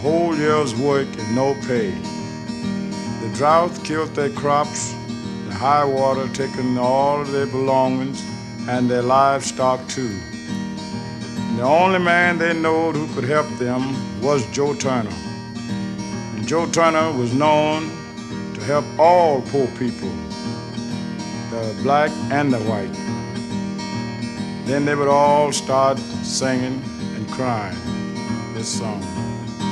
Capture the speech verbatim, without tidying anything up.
whole year's work and no pay. The drought killed their crops, the high water taken all of their belongings and their livestock too. And the only man they knowed who could help them was Joe Turner. And Joe Turner was known to help all poor people, the black and the white. Then they would all start singing and crying this song.